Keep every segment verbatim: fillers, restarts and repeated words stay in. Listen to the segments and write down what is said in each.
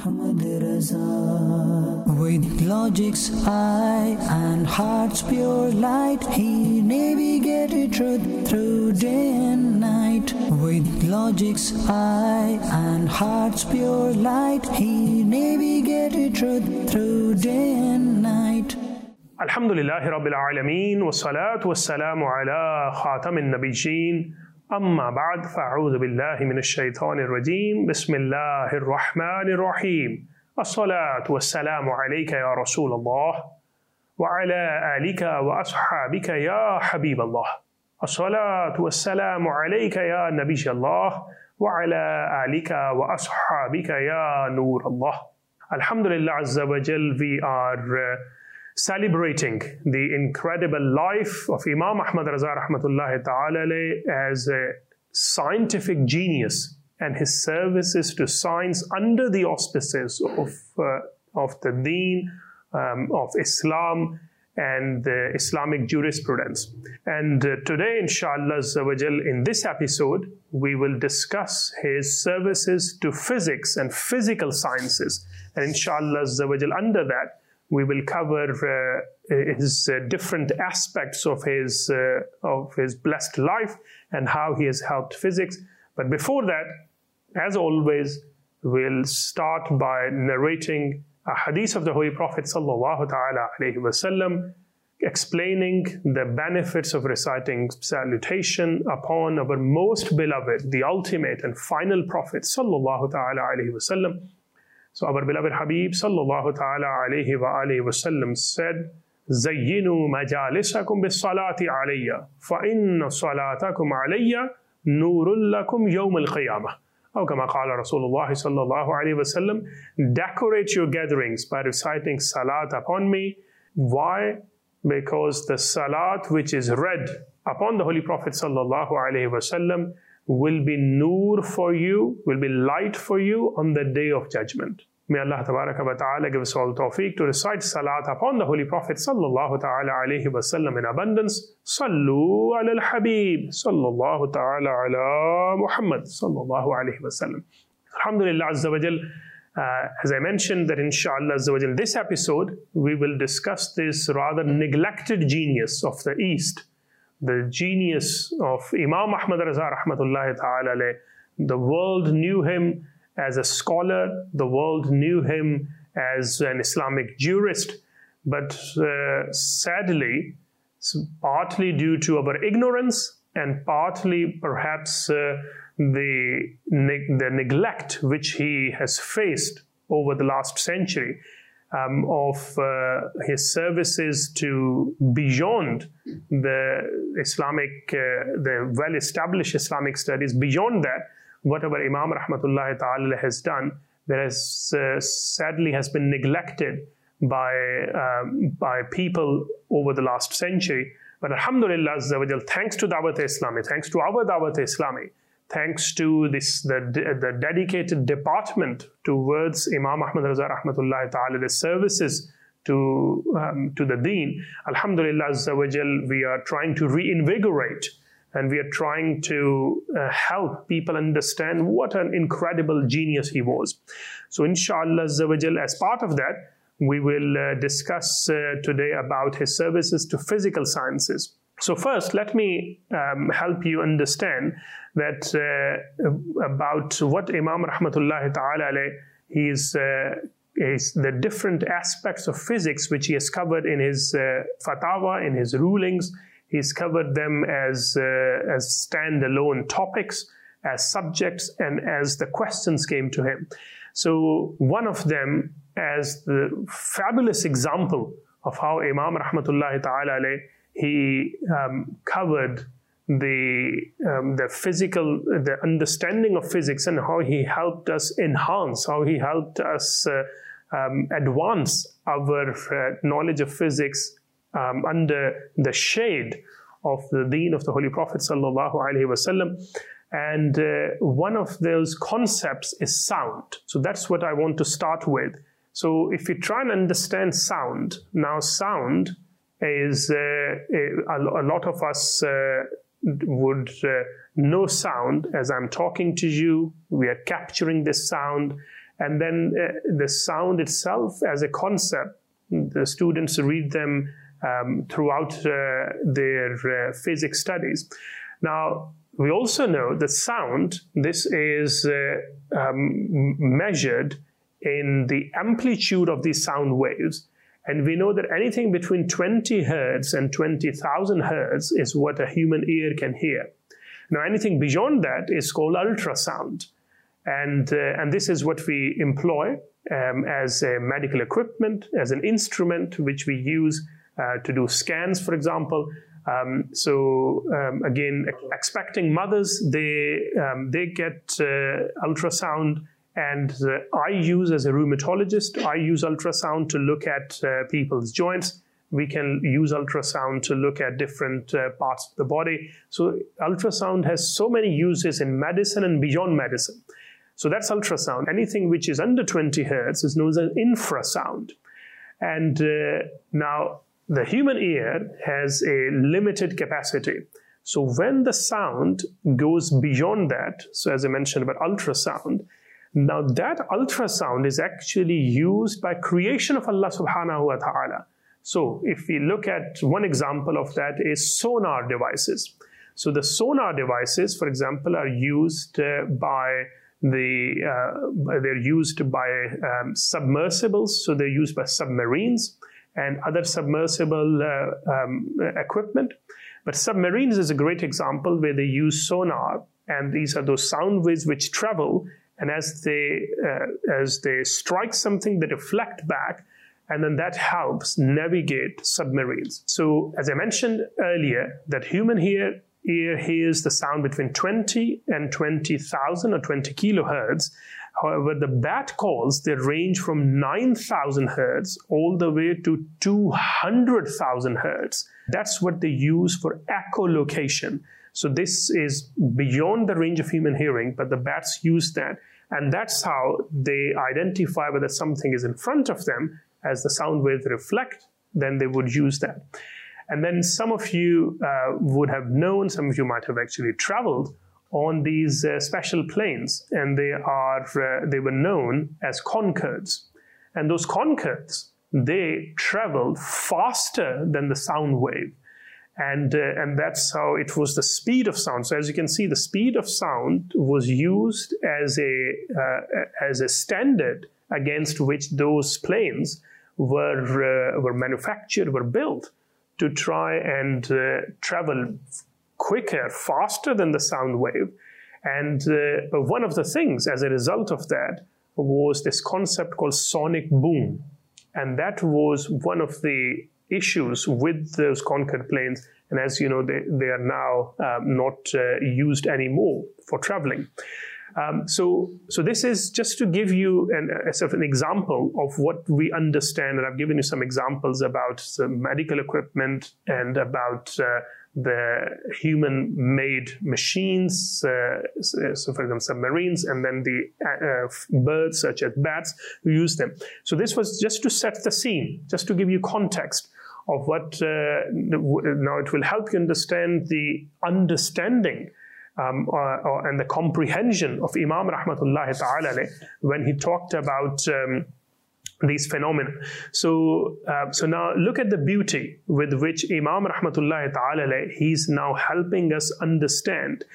Muhammad Raza. With logic's eye and heart's pure light, he navigated truth through day and night. With logic's eye and heart's pure light, he navigated truth through day and night. Alhamdulillahi Rabbil Alameen, wa salatu wa salamu ala khatamin nabiyyin. Amma ba'd, fa'udhu billahi minash shaitanir rajeem. Bismillahir rahmanir rahim. As-salatu wa salamu alayka ya Rasulallah, wa ala alika wa ashabika ya Habiballah. As-salatu wa salamu alayka ya Nabiyallah, wa ala alika wa ashabika ya Nurallah. Alhamdulillah Azza wa Jal, we are uh, celebrating the incredible life of Imam Ahmad Raza rahmatullahi ta'ala alayhi as a scientific genius and his services to science under the auspices of, uh, of the deen, um, of Islam and the Islamic jurisprudence. And uh, today, inshallah Azza wa Jal, in this episode, we will discuss his services to physics and physical sciences. And inshallah Azza wa Jal, under that, we will cover uh, his uh, different aspects of his uh, of his blessed life and how he has helped physics. But before that, as always, we'll start by narrating a hadith of the Holy Prophet sallallahu ta'ala alayhi wasallam, explaining the benefits of reciting salutation upon our most beloved, the ultimate and final Prophet sallallahu ta'ala alayhi wasallam. So our beloved Habib sallallahu ta'ala alayhi wa alihi wa sallam said, زَيِّنُوا مَجَالِسَكُمْ بِالصَّلَاةِ عَلَيَّ فَإِنَّ صَلَاتَكُمْ عَلَيَّ نُورٌ لَكُمْ يَوْمَ الْقِيَامَةِ. أو كما قال رسول الله صلى الله عليه وسلم, decorate your gatherings by reciting salat upon me. Why? Because the salat which is read upon the Holy Prophet sallallahu alaihi wasallam will be nur for you, will be light for you on the day of judgment. May Allah tabaraka wa ta'ala give us all tawfiq to recite salat upon the Holy Prophet sallallahu ta'ala alayhi wa sallam in abundance. Sallu ala al-Habib sallallahu ta'ala ala Muhammad sallallahu alayhi wa sallam. Alhamdulillah Azza wa Jal, uh, as I mentioned that inshallah Azza wa Jal, this episode we will discuss this rather neglected genius of the East, the genius of Imam Ahmad Raza rahmatullahi ta'ala alayhi. The world knew him as a scholar, the world knew him as an Islamic jurist, but uh, sadly, partly due to our ignorance and partly perhaps uh, the, ne the neglect which he has faced over the last century um, of uh, his services to beyond the Islamic, uh, the well-established Islamic studies, beyond that, whatever Imam Rahmatullahi Ta'ala has done, that has uh, sadly has been neglected by um, by people over the last century. But Alhamdulillah Azza wa Jal, thanks to Dawat Islami, thanks to our Dawat Islami, thanks to this the, the dedicated department towards Imam Ahmad Raza Rahmatullahi Ta'ala, the services to, um, to the deen, Alhamdulillah Azza wa Jal, we are trying to reinvigorate and we are trying to uh, help people understand what an incredible genius he was. So inshallah Azza wa Jal, as part of that, we will uh, discuss uh, today about his services to physical sciences. So first, let me um, help you understand that uh, about what Imam Rahmatullahi Ta'ala alayhi, he is, uh, is the different aspects of physics which he has covered in his uh, fatwa, in his rulings. He's covered them as, uh, as standalone topics, as subjects, and as the questions came to him. So one of them, as the fabulous example of how Imam Rahmatullahi Ta'ala alayhi, he um, covered the, um, the physical, the understanding of physics and how he helped us enhance, how he helped us uh, um, advance our uh, knowledge of physics Um, under the shade of the deen of the Holy Prophet sallallahu alaihi wasallam. And uh, one of those concepts is sound. So that's what I want to start with. So if you try and understand sound, now sound is, uh, a, a lot of us uh, would uh, know sound. As I'm talking to you, we are capturing this sound. And then uh, the sound itself as a concept, the students read them um, throughout uh, their uh, physics studies. Now, we also know that sound, this is uh, um, measured in the amplitude of these sound waves. And we know that anything between twenty hertz and twenty thousand hertz is what a human ear can hear. Now, anything beyond that is called ultrasound. And, uh, and this is what we employ um, as a medical equipment, as an instrument which we use uh, to do scans, for example. Um, so um, again, expecting mothers, they, um, they get uh, ultrasound. And uh, I use, as a rheumatologist, I use ultrasound to look at uh, people's joints. We can use ultrasound to look at different uh, parts of the body. So ultrasound has so many uses in medicine and beyond medicine. So that's ultrasound. Anything which is under twenty hertz is known as infrasound. And uh, now the human ear has a limited capacity. So when the sound goes beyond that, so as I mentioned about ultrasound, now that ultrasound is actually used by creation of Allah subhanahu wa ta'ala. So if we look at one example of that is sonar devices. So the sonar devices, for example, are used uh, by the, uh, they're used by um, submersibles. So they're used by submarines and other submersible uh, um, equipment. But submarines is a great example where they use sonar, and these are those sound waves which travel. And as they, uh, as they strike something, they reflect back, and then that helps navigate submarines. So as I mentioned earlier, that human ear, ear hears the sound between twenty and twenty thousand or twenty kilohertz. However, the bat calls, they range from nine thousand hertz all the way to two hundred thousand hertz. That's what they use for echolocation. So this is beyond the range of human hearing, but the bats use that. And that's how they identify whether something is in front of them. As the sound waves reflect, then they would use that. And then some of you uh, would have known, some of you might have actually traveled on these uh, special planes, and they are uh, they were known as Concords. And those Concords, they travel faster than the sound wave. And, uh, and that's how it was the speed of sound. So as you can see, the speed of sound was used as a, uh, as a standard against which those planes were, uh, were manufactured, were built to try and uh, travel quicker, faster than the sound wave. And uh, but one of the things as a result of that was this concept called sonic boom. And that was one of the issues with those Concorde planes, and as you know, they, they are now um, not uh, used anymore for traveling. Um, so, so this is just to give you an, a sort of an example of what we understand, and I've given you some examples about the medical equipment and about uh, the human-made machines, uh, so for example submarines, and then the uh, birds such as bats who use them. So this was just to set the scene, just to give you context of what, uh, now it will help you understand the understanding um, or, or, and the comprehension of Imam Rahmatullahi Ta'ala when he talked about um, these phenomena. So, uh, so now look at the beauty with which Imam Rahmatullahi Ta'ala, he's now helping us understand.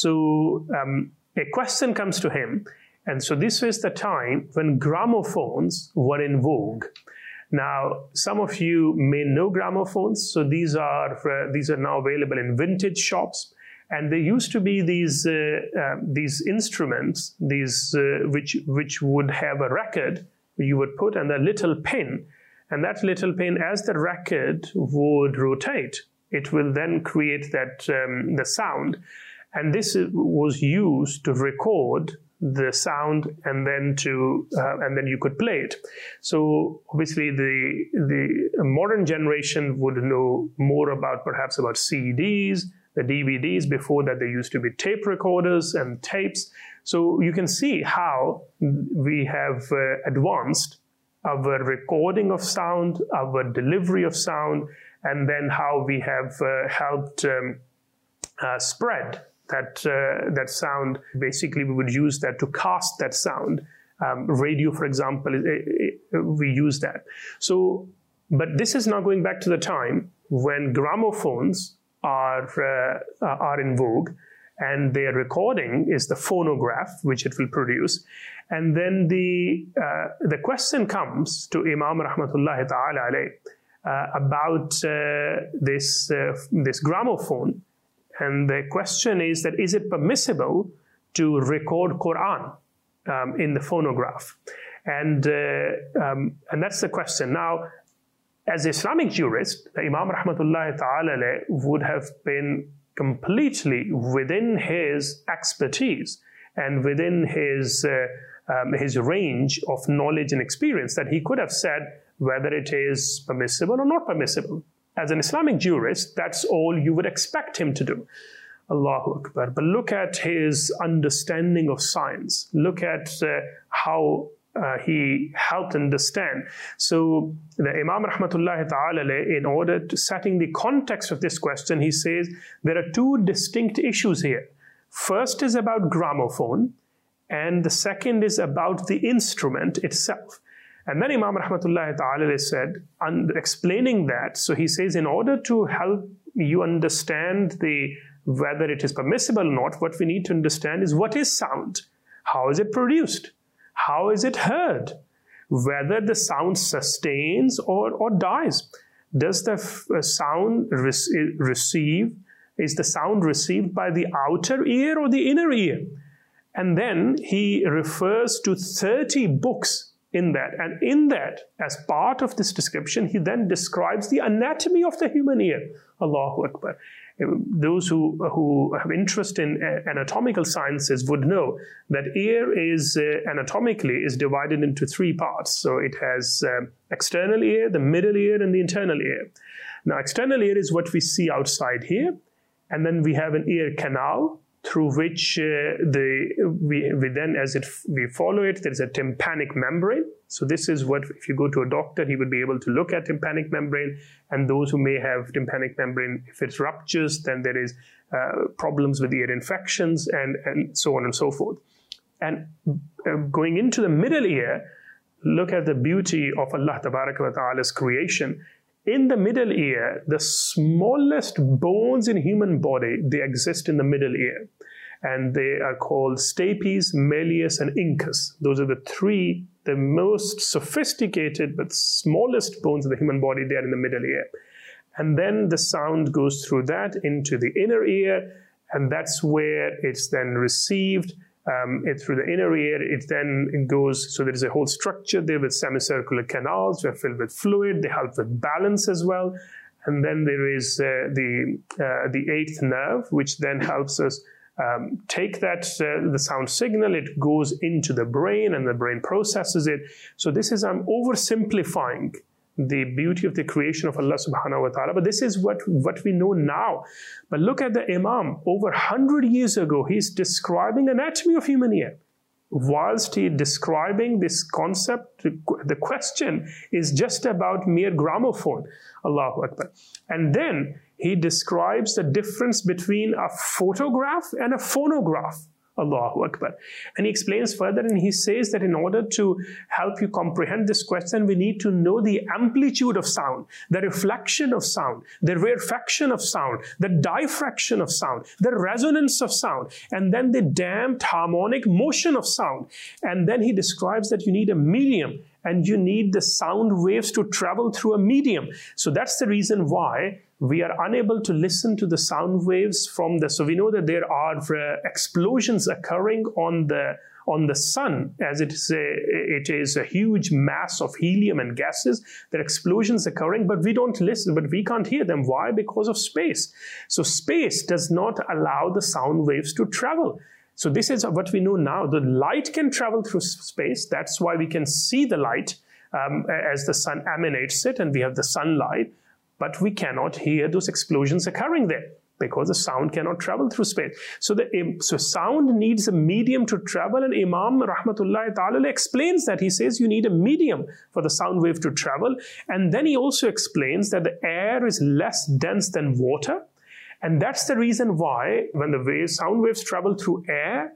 So um, a question comes to him, and so this is the time when gramophones were in vogue. Now, some of you may know gramophones. So these are uh, these are now available in vintage shops, and they used to be these uh, uh, these instruments, these uh, which which would have a record you would put and a little pin, and that little pin, as the record would rotate, it will then create that um, the sound, and this was used to record the sound, and then to uh, and then you could play it. So obviously the the modern generation would know more about perhaps about C Ds, the D V Ds. Before that, there used to be tape recorders and tapes. So you can see how we have uh, advanced our recording of sound, our delivery of sound, and then how we have uh, helped um, uh, spread that uh, that sound. Basically, we would use that to cast that sound Um, radio, for example, it, it, we use that. So, but this is now going back to the time when gramophones are uh, are in vogue, and their recording is the phonograph, which it will produce. And then the uh, the question comes to Imam Rahmatullahi Ta'ala alayh uh, about uh, this, uh, this gramophone. And the question is that, is it permissible to record Quran um, in the phonograph? And, uh, um, and that's the question. Now, as an Islamic jurist, the Imam Rahmatullahi Ta'ala alayh would have been completely within his expertise and within his uh, um, his range of knowledge and experience, that he could have said whether it is permissible or not permissible. As an Islamic jurist, that's all you would expect him to do. Allahu Akbar. But look at his understanding of science. Look at uh, how uh, he helped understand. So the Imam Rahmatullahi Ta'ala, in order to setting the context of this question, he says there are two distinct issues here. First is about gramophone, and the second is about the instrument itself. And then Imam Rahmatullahi Ta'ala said, and explaining that, so he says, in order to help you understand the whether it is permissible or not, what we need to understand is what is sound? How is it produced? How is it heard? Whether the sound sustains or, or dies. Does the f- sound re- receive, is the sound received by the outer ear or the inner ear? And then he refers to thirty books in that. And in that, as part of this description, he then describes the anatomy of the human ear. Allahu Akbar. Those who, who have interest in anatomical sciences would know that ear is uh, anatomically is divided into three parts. So it has um, external ear, the middle ear, and the internal ear. Now, external ear is what we see outside here. And then we have an ear canal, through which uh, the we, we then, as it we follow it, there is a tympanic membrane. So this is what, if you go to a doctor, he would be able to look at tympanic membrane. And those who may have tympanic membrane, if it ruptures, then there is uh, problems with ear infections and, and so on and so forth. And uh, going into the middle ear, look at the beauty of Allah Tabaraka wa Ta'ala's creation. In the middle ear, the smallest bones in human body, they exist in the middle ear. And they are called stapes, malleus, and incus. Those are the three, the most sophisticated but smallest bones of the human body. They are in the middle ear. And then the sound goes through that into the inner ear, and that's where it's then received. Um, it, through the inner ear, it then goes, so there is a whole structure there with semicircular canals, they're filled with fluid, they help with balance as well. And then there is uh, the uh, the eighth nerve, which then helps us um, take that, uh, the sound signal, it goes into the brain and the brain processes it. So this is, I'm oversimplifying the beauty of the creation of Allah subhanahu wa ta'ala. But this is what, what we know now. But look at the Imam. Over one hundred years ago, he's describing anatomy of human ear. Whilst he describing this concept, the question is just about mere gramophone. Allahu Akbar. And then he describes the difference between a photograph and a phonograph. Allahu Akbar. And he explains further, and he says that in order to help you comprehend this question, we need to know the amplitude of sound, the reflection of sound, the rarefaction of sound, the diffraction of sound, the resonance of sound, and then the damped harmonic motion of sound. And then he describes that you need a medium, and you need the sound waves to travel through a medium. So that's the reason why we are unable to listen to the sound waves from the, so we know that there are uh, explosions occurring on the on the sun, as it is, a, it is a huge mass of helium and gases. There are explosions occurring, but we don't listen, but we can't hear them. Why? Because of space. So space does not allow the sound waves to travel. So this is what we know now. The light can travel through space. That's why we can see the light um, as the sun emanates it, and we have the sunlight. But we cannot hear those explosions occurring there because the sound cannot travel through space. So the so sound needs a medium to travel, and Imam Rahmatullahi Ta'ala explains that. He says you need a medium for the sound wave to travel. And then he also explains that the air is less dense than water. And that's the reason why when the waves, sound waves travel through air,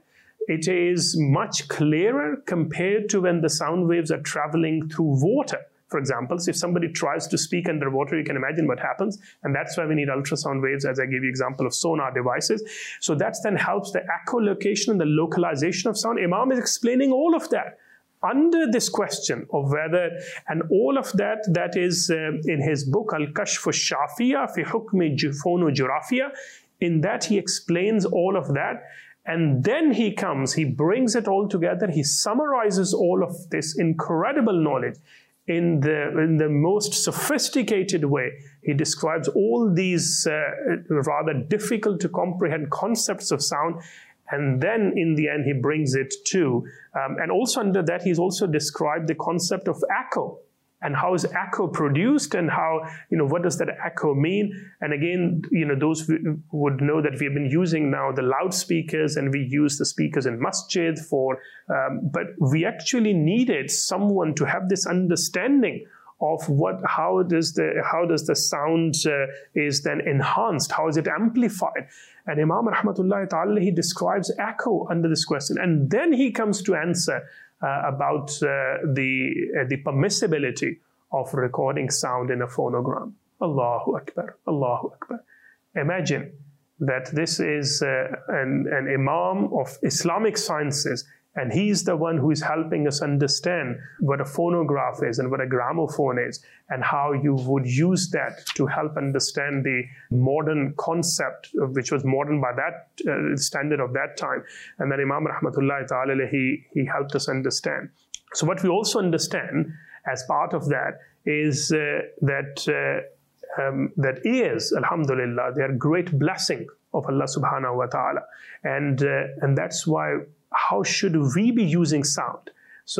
it is much clearer compared to when the sound waves are traveling through water. For example, so if somebody tries to speak underwater, you can imagine what happens. And that's why we need ultrasound waves, as I gave you example of sonar devices. So that then helps the echolocation and the localization of sound. Imam is explaining all of that under this question of whether, and all of that, that is uh, in his book, Al-Kashf al-Shafiya fi Hukmi Phono-Jurafia. In that he explains all of that. And then he comes, he brings it all together, he summarizes all of this incredible knowledge in the in the most sophisticated way. He describes all these uh, rather difficult to comprehend concepts of sound, and then in the end he brings it to, um, and also under that he's also described the concept of echo, and how is echo produced, and how, you know, what does that echo mean? And again, you know, those would know that we've been using now the loudspeakers, and we use the speakers in masjid for, um, but we actually needed someone to have this understanding of what, how does the, how does the sound uh, is then enhanced, how is it amplified? And Imam Rahmatullahi Ta'ala, he describes echo under this question, and then he comes to answer Uh, about uh, the uh, the permissibility of recording sound in a phonogram. Allahu Akbar, Allahu Akbar. Imagine that this is uh, an, an imam of Islamic sciences, and he's the one who is helping us understand what a phonograph is and what a gramophone is, and how you would use that to help understand the modern concept, which was modern by that uh, standard of that time. And then Imam Rahmatullahi Ta'ala, he, he helped us understand. So what we also understand as part of that is uh, that, uh, um, that ears, alhamdulillah, they are great blessing of Allah subhanahu wa ta'ala. And, uh, and that's why, how should we be using sound? So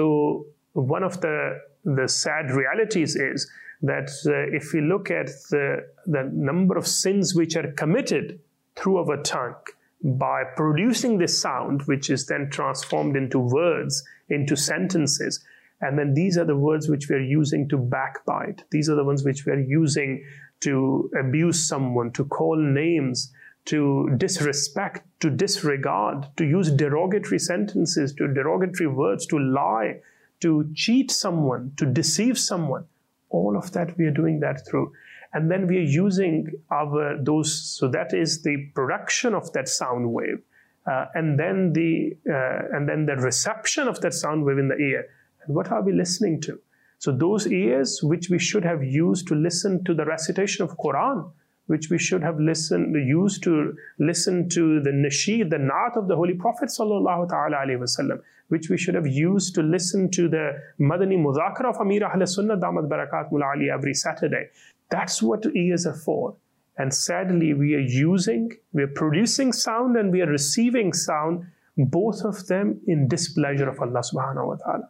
one of the, the sad realities is that uh, if we look at the, the number of sins which are committed through our tongue by producing this sound, which is then transformed into words, into sentences, and then these are the words which we are using to backbite. These are the ones which we are using to abuse someone, to call names, to disrespect, to disregard, to use derogatory sentences, to derogatory words, to lie, to cheat someone, to deceive someone. All of that, we are doing that through. And then we are using our those, so that is the production of that sound wave, uh, and then the uh, and then the reception of that sound wave in the ear. And what are we listening to? So those ears which we should have used to listen to the recitation of Quran, which we should have listened, used to listen to the nasheed, the naat of the Holy Prophet sallallahu ta'ala alayhi wa sallam, which we should have used to listen to the Madani Mudhakara of Amir Ahl Sunnah Damat Barakatullah Ali every Saturday. That's what ears are for. And sadly, we are using, we are producing sound and we are receiving sound, both of them in displeasure of Allah subhanahu wa ta'ala.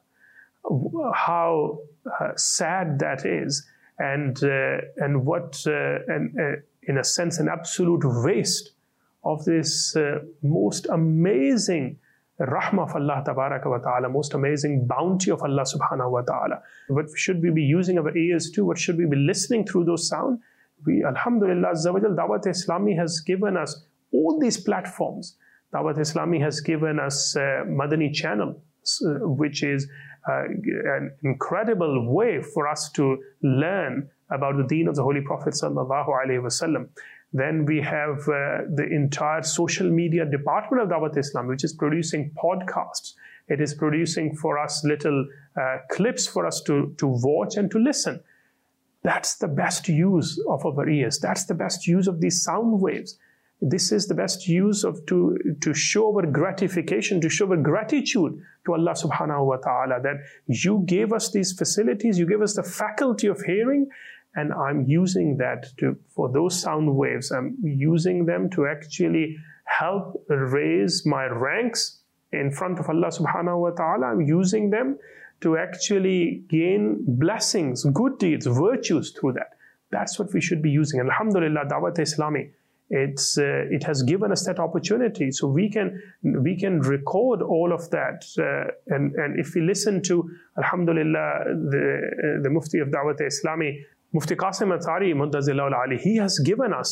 How uh, sad that is. And uh, and what uh, and uh, in a sense an absolute waste of this uh, most amazing rahmah of Allah tabaraka wa ta'ala, most amazing bounty of Allah subhanahu wa ta'ala. What should we be using our ears to? What should we be listening through those sound? We, alhamdulillah, Dawat Islami has given us all these platforms. Dawat Islami has given us uh, Madani channel, uh, which is Uh, an incredible way for us to learn about the deen of the Holy Prophet sallallahu alaihi wasallam. Then we have uh, the entire social media department of Dawat Islam, which is producing podcasts. It is producing for us little uh, clips for us to, to watch and to listen. That's the best use of our ears. That's the best use of these sound waves. This is the best use of to, to show our gratification, to show our gratitude to Allah subhanahu wa ta'ala, that you gave us these facilities, you gave us the faculty of hearing, and I'm using that to, for those sound waves, I'm using them to actually help raise my ranks in front of Allah subhanahu wa ta'ala. I'm using them to actually gain blessings, good deeds, virtues through that. That's what we should be using. Alhamdulillah, Dawat Islami, It's uh, it has given us that opportunity, so we can we can record all of that, uh, and and if we listen to, alhamdulillah, the uh, the Mufti of Dawat Islami, Mufti Qasim Athari Muntazillah Ali, he has given us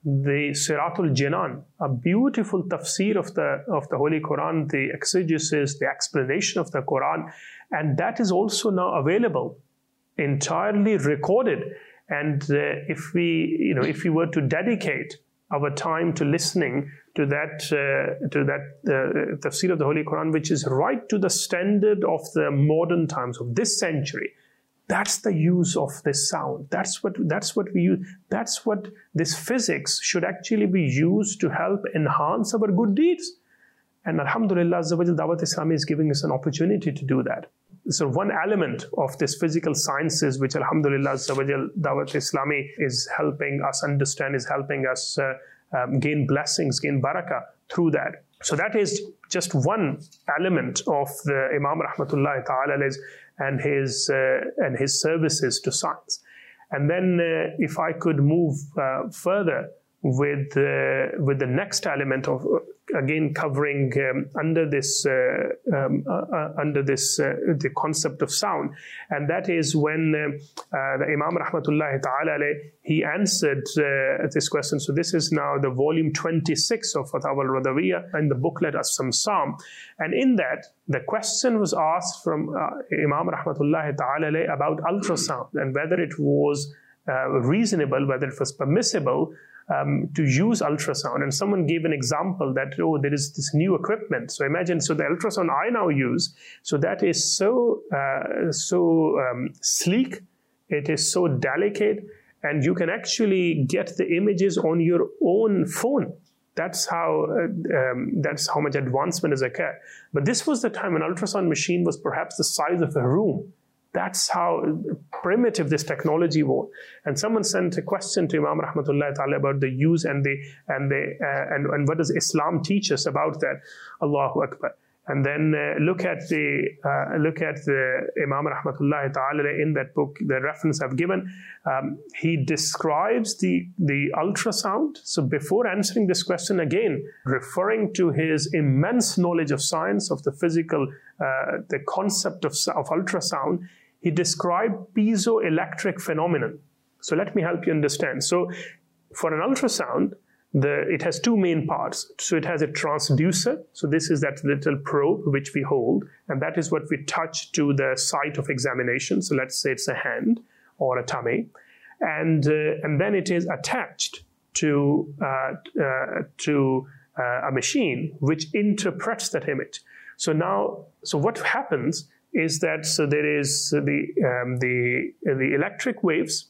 the Siratul Jinan, a beautiful tafsir of the of the Holy Quran, the exegesis, the explanation of the Quran, and that is also now available, entirely recorded. And uh, if we, you know, if we were to dedicate our time to listening to that uh, to that uh, tafsir of the Holy Quran, which is right to the standard of the modern times of this century, that's the use of this sound. That's what that's what we use. That's what this physics should actually be used to help enhance our good deeds. And Alhamdulillah, Dawat Islami is giving us an opportunity to do that. So one element of this physical sciences, which Alhamdulillah, Dawat Islami is helping us understand, is helping us uh, um, gain blessings, gain barakah through that. So that is just one element of the Imam Rahmatullahi Ta'ala and his uh, and his services to science. And then uh, if I could move uh, further with uh, with the next element of uh, again covering um, under this uh, um, uh, uh, under this uh, the concept of sound, and that is when uh, uh, the Imam Rahmatullahi Ta'ala he answered uh, this question. So this is now the volume twenty-six of Fatawa al-Radawiyya and the booklet As-Samsam, and in that the question was asked from uh, Imam Rahmatullahi Ta'ala about ultrasound and whether it was uh, reasonable, whether it was permissible Um, to use ultrasound. And someone gave an example that, oh, there is this new equipment. So imagine, so the ultrasound I now use, so that is so, uh, so um, sleek, it is so delicate, and you can actually get the images on your own phone. That's how, uh, um, that's how much advancement has occurred. But this was the time when ultrasound machine was perhaps the size of a room. That's how primitive this technology was. And someone sent a question to Imam Rahmatullahi Ta'ala about the use and the and the uh, and, and what does Islam teach us about that? Allahu Akbar. And then uh, look at the uh, look at the Imam Rahmatullahi Ta'ala in that book, the reference I've given. Um, he describes the the ultrasound. So before answering this question, again referring to his immense knowledge of science, of the physical, uh, the concept of of ultrasound, he described piezoelectric phenomenon. So let me help you understand. So for an ultrasound, the, it has two main parts. So it has a transducer. So this is that little probe which we hold, and that is what we touch to the site of examination. So let's say it's a hand or a tummy. And, uh, and then it is attached to, uh, uh, to uh, a machine which interprets that image. So now, so what happens is that so there is the um, the the electric waves.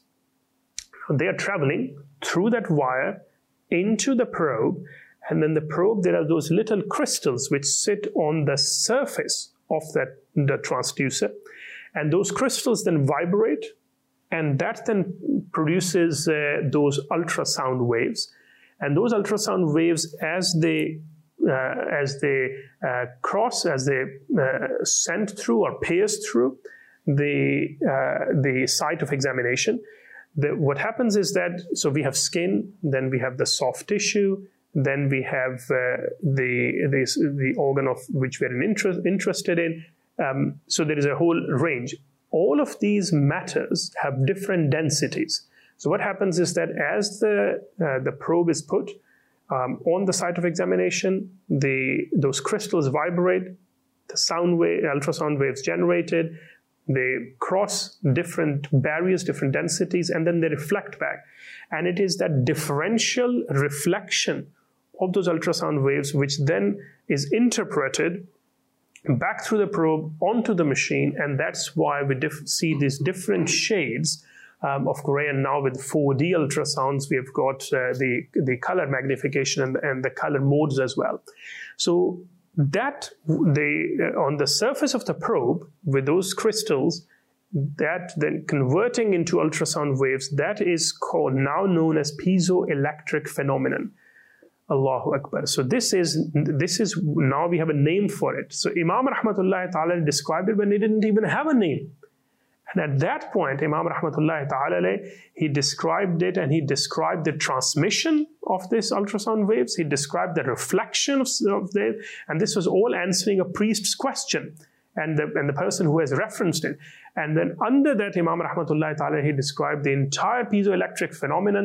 They are traveling through that wire into the probe, and then the probe, there are those little crystals which sit on the surface of that the transducer, and those crystals then vibrate, and that then produces uh, those ultrasound waves, and those ultrasound waves as they Uh, as they uh, cross, as they uh, send through or pierce through the uh, the site of examination, the, what happens is that, so we have skin, then we have the soft tissue, then we have uh, the, the the organ of which we're interest, interested in. Um, so there is a whole range. All of these matters have different densities. So what happens is that as the uh, the probe is put Um, on the site of examination, the those crystals vibrate, the sound wave, ultrasound waves generated, they cross different barriers, different densities, and then they reflect back. And it is that differential reflection of those ultrasound waves which then is interpreted back through the probe onto the machine, and that's why we see these different shades Um, of gray. And now with four D ultrasounds, we've got uh, the the color magnification and, and the color modes as well. So that the uh, on the surface of the probe with those crystals, that then converting into ultrasound waves, that is called now known as piezoelectric phenomenon. Allahu Akbar. So this is this is now we have a name for it. So Imam Rahmatullahi Ta'ala described it when he didn't even have a name. And at that point, Imam Rahmatullahi Ta'ala, he described it, and he described the transmission of this ultrasound waves. He described the reflection of, of it, and this was all answering a priest's question, and the, and the person who has referenced it. And then under that, Imam Rahmatullahi Ta'ala, he described the entire piezoelectric phenomenon,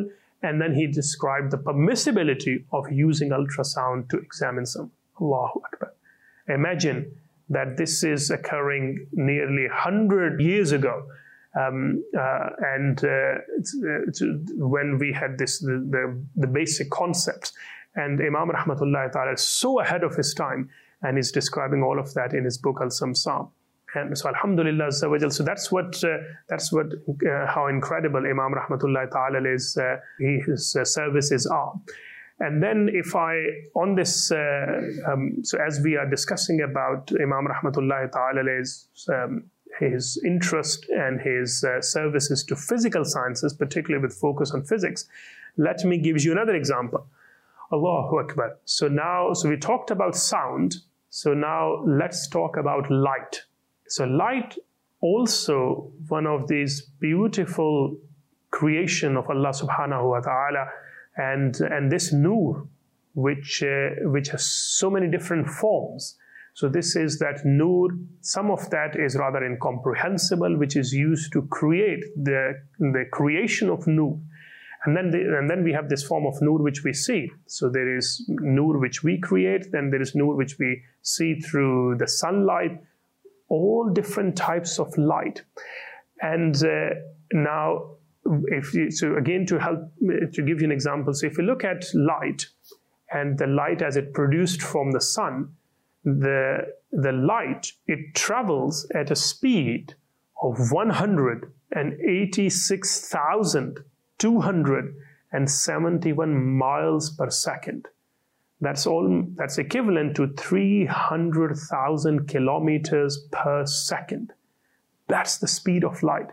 And then he described the permissibility of using ultrasound to examine someone. Allahu Akbar. Imagine that this is occurring nearly one hundred years ago. Um, uh, and uh, it's, uh, it's when we had this, the, the, the basic concepts. And Imam Rahmatullahi Ta'ala is so ahead of his time, and he's describing all of that in his book Al-Samsam. And so Alhamdulillah Azza wa Jal. So that's what, uh, that's what, uh, how incredible Imam Rahmatullahi Ta'ala is, uh, his uh, services are. And then if I, on this, uh, um, so as we are discussing about Imam Rahmatullahi Ta'ala's, um, his interest and his uh, services to physical sciences, particularly with focus on physics, let me give you another example. Allahu Akbar. So now, so we talked about sound. So now let's talk about light. So light, also one of these beautiful creation of Allah subhanahu wa ta'ala, and, and this nur, which, uh, which has so many different forms. So this is that nur, some of that is rather incomprehensible, which is used to create the, the creation of nur. And then, the, and then we have this form of nur which we see. So there is nur which we create, then there is nur which we see through the sunlight, all different types of light. And uh, now, if you, so again to help, to give you an example, so if you look at light, and the light as it produced from the sun, the, the light, it travels at a speed of one hundred eighty-six thousand two hundred seventy-one miles per second. That's all, that's equivalent to three hundred thousand kilometers per second. That's the speed of light.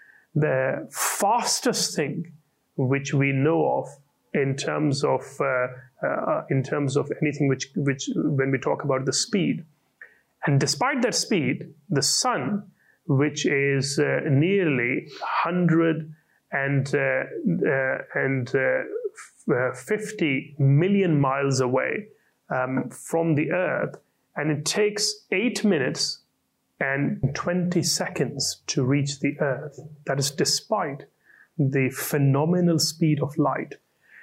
The fastest thing which we know of in terms of uh, uh, in terms of anything which which when we talk about the speed. And despite that speed, the sun, which is uh, nearly one hundred and uh, uh, and uh, fifty million miles away um, from the Earth, and it takes eight minutes and twenty seconds to reach the Earth. That is despite the phenomenal speed of light.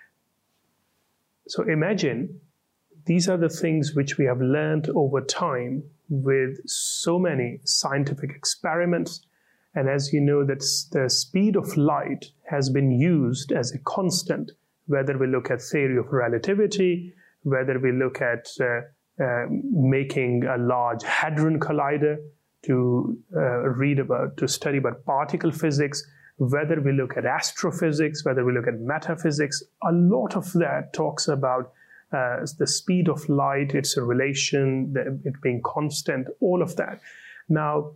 So imagine, these are the things which we have learned over time with so many scientific experiments. And as you know, that the speed of light has been used as a constant, whether we look at theory of relativity, whether we look at uh, uh, making a large hadron collider to uh, read about, to study about particle physics, whether we look at astrophysics, whether we look at metaphysics, a lot of that talks about uh, the speed of light, its a relation, the, it being constant, all of that. Now,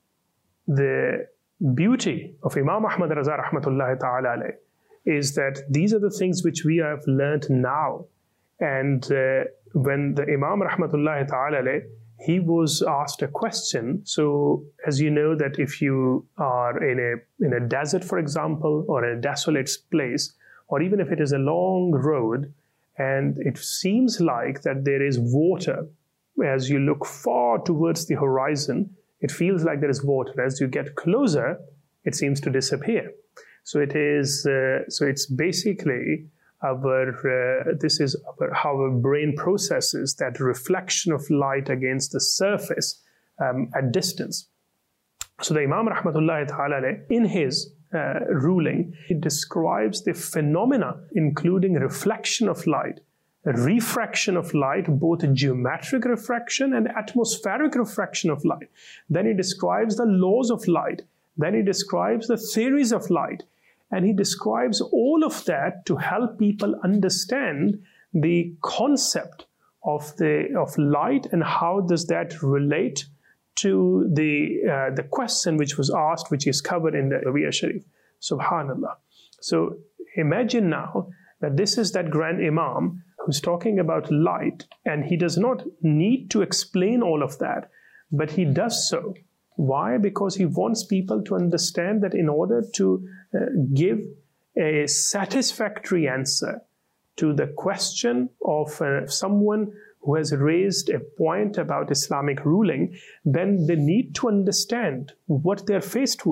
the beauty of Imam Ahmad Raza Rahmatullahi Ta'ala alayh is that these are the things which we have learned now. And uh, when the Imam Rahmatullahi Ta'ala alayh, he was asked a question. So as you know that if you are in a, in a desert, for example, or a desolate place, or even if it is a long road, and it seems like that there is water, as you look far towards the horizon, it feels like there is water. As you get closer, it seems to disappear. So it is, uh, so it's basically our, uh, this is our, how our brain processes that reflection of light against the surface um, at distance. So the Imam Rahmatullahi Ta'ala, in his uh, ruling, he describes the phenomena, including reflection of light, refraction of light, both geometric refraction and atmospheric refraction of light. Then he describes the laws of light. Then he describes the theories of light. And he describes all of that to help people understand the concept of the of light and how does that relate to the uh, the question which was asked, which is covered in the Rabi'a Sharif. Subhanallah. So imagine now that this is that grand Imam who's talking about light, and he does not need to explain all of that, but he does so. Why? Because he wants people to understand that in order to uh, give a satisfactory answer to the question of uh, someone who has raised a point about Islamic ruling, then they need to understand what they're faced with.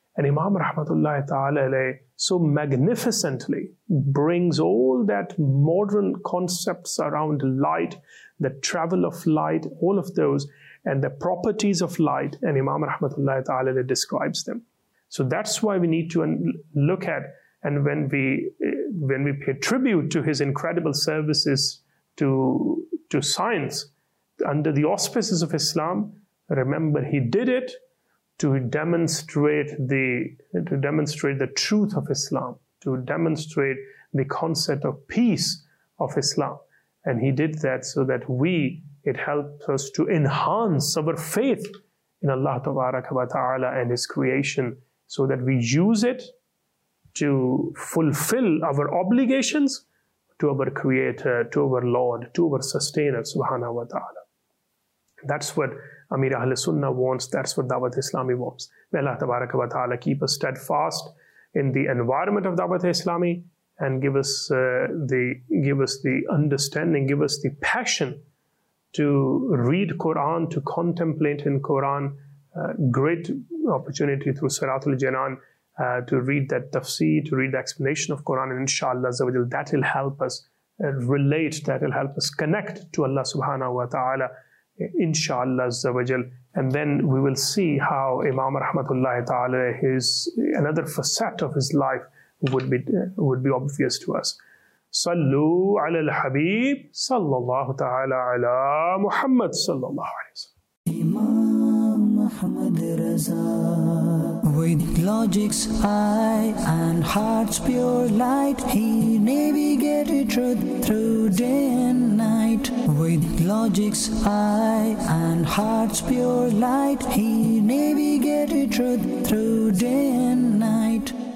And Imam Rahmatullahi Ta'ala so magnificently brings all that modern concepts around light, the travel of light, all of those, and the properties of light, and Imam Rahmatullahi Ta'ala describes them. So that's why we need to look at, and when we when we pay tribute to his incredible services to, to science under the auspices of Islam, remember he did it to demonstrate the to demonstrate the truth of Islam, to demonstrate the concept of peace of Islam. And he did that so that we, it helps us to enhance our faith in Allah Tabaraka wa Ta'ala and His creation, so that we use it to fulfill our obligations to our Creator, to our Lord, to our Sustainer, Subhanahu wa Ta'ala. That's what Amir Ahl Sunnah wants. That's what Dawat Islami wants. May Allah Tabaraka wa Ta'ala keep us steadfast in the environment of Dawat Islami and give us uh, the give us the understanding, give us the passion to read Quran, to contemplate in Quran. Uh, great opportunity through Siratul Janan uh, to read that tafsir, to read the explanation of Quran, and inshallah that will help us uh, relate, that will help us connect to Allah Subhanahu wa Ta'ala. Inshallah Azawajal, and then we will see how Imam Rahmatullahi Ta'ala, his another facet of his life would be would be obvious to us. Sallu ala al-Habib sallallahu ta'ala ala Muhammad sallallahu alayhi wa sallam. Imam Muhammad Raza, with logic's eye and heart's pure light, he navigated truth through day and night. With logic's eye and heart's pure light, he navigated truth through day and night.